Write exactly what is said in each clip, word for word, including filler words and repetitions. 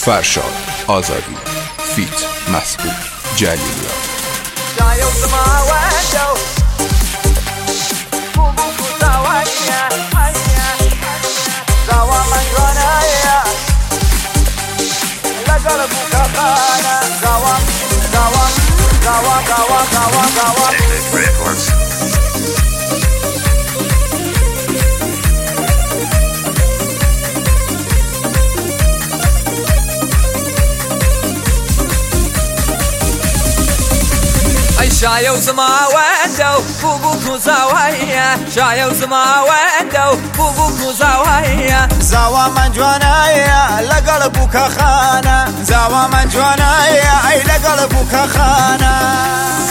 فرشاد آزادی فیت مسعود جلیلی شايو زما وندو بوبوكو زاوية شايو زما وندو بوبوكو زاوية زاوا من جوانايا لقلبك خانة زاوا من جوانايا اي لقلبك خانة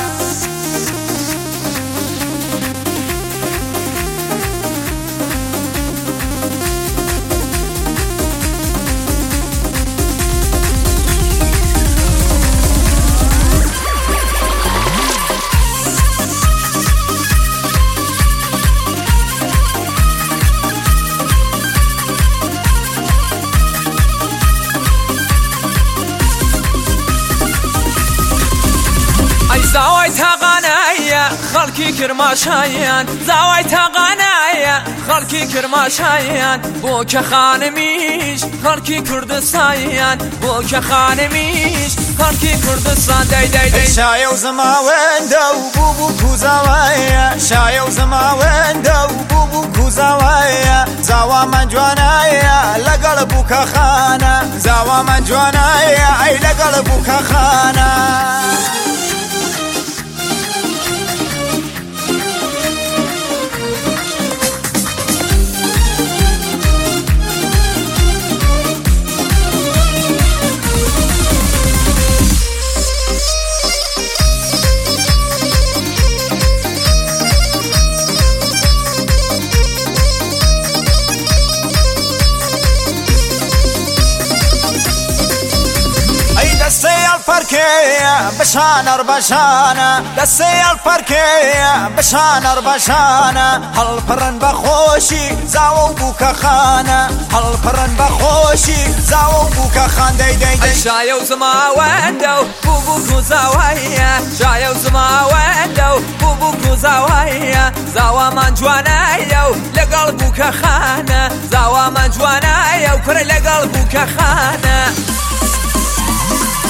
زاويتها غنايا خلقي كرماشايان زاويتها غنايا خلقي كرماشايان بوك خانميش خلقي كردستان بوك خانميش خلقي كردستان داي داي داي شايو زما وندو بوبوكو زاوية شايو زما وندو بوبوكو زاوية زاوا من جوانايا لقلبك خانة زاوا من جوانايا اي لقلبك خانة دستي الفركية بشانر بشانة دستي الفركية بشانر بشانة هالفرن بخوشي زاو بوك خانة هالفرن بخوشي زاو بوك خان داي داي داي شايو زما وندو بوبوكو زاوية شايو زما وندو بوبوكو زاوية زاوا من جوانايو لقلبك خانة زاوا من جوانايو كري لقلبك خانة